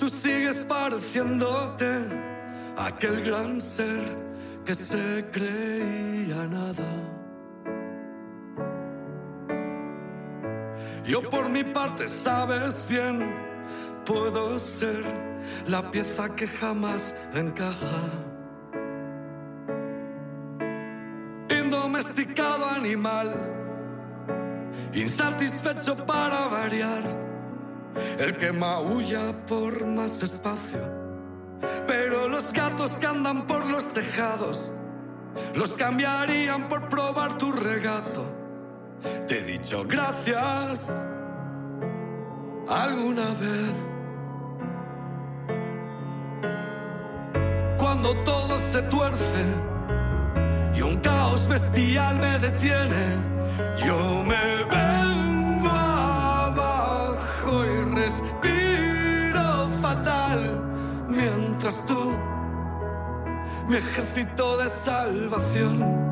Tú sigues pareciéndote a aquel gran ser que se creía nada. Yo por mi parte, sabes bien, puedo ser la pieza que jamás encaja. Indomesticado animal, insatisfecho para variar, el que maulla por más espacio. Pero los gatos que andan por los tejados los cambiarían por probar tu regazo. Te he dicho gracias alguna vez. Cuando todo se tuerce y un caos bestial me detiene, yo me vengo abajo y respiro fatal, mientras tú, mi ejército de salvación,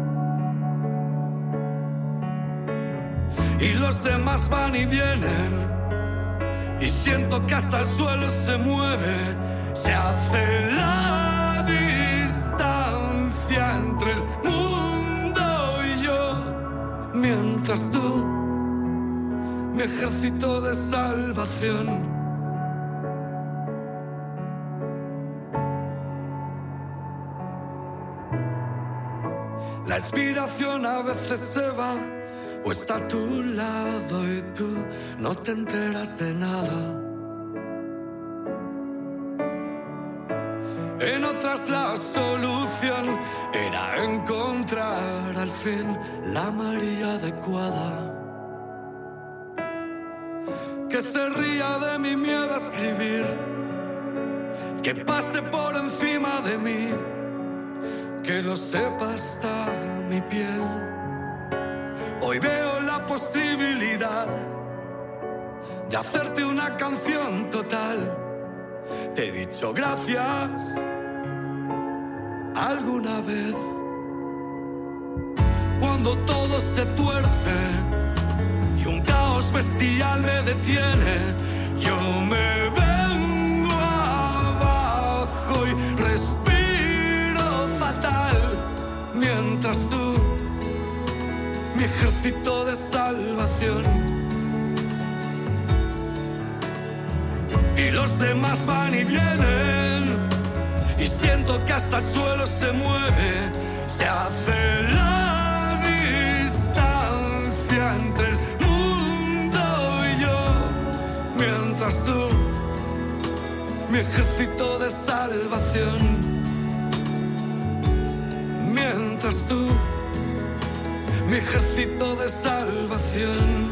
y los demás van y vienen, y siento que hasta el suelo se mueve, se hace la distancia entre el mundo y yo, mientras tú, mi ejército de salvación. La inspiración a veces se va o está a tu lado y tú no te enteras de nada. En otras la solución era encontrar al fin la María adecuada, que se ría de mi miedo a escribir, que pase por encima de mí, que lo sepa hasta mi piel. Hoy veo la posibilidad de hacerte una canción total. Te he dicho gracias alguna vez. Cuando todo se tuerce y un caos bestial me detiene, yo me vengo abajo y respiro fatal, mientras tú, mi ejército de salvación, y los demás van y vienen, y siento que hasta el suelo se mueve, se hace la distancia entre el mundo y yo, mientras tú, mi ejército de salvación, mientras tú, mi ejército de salvación.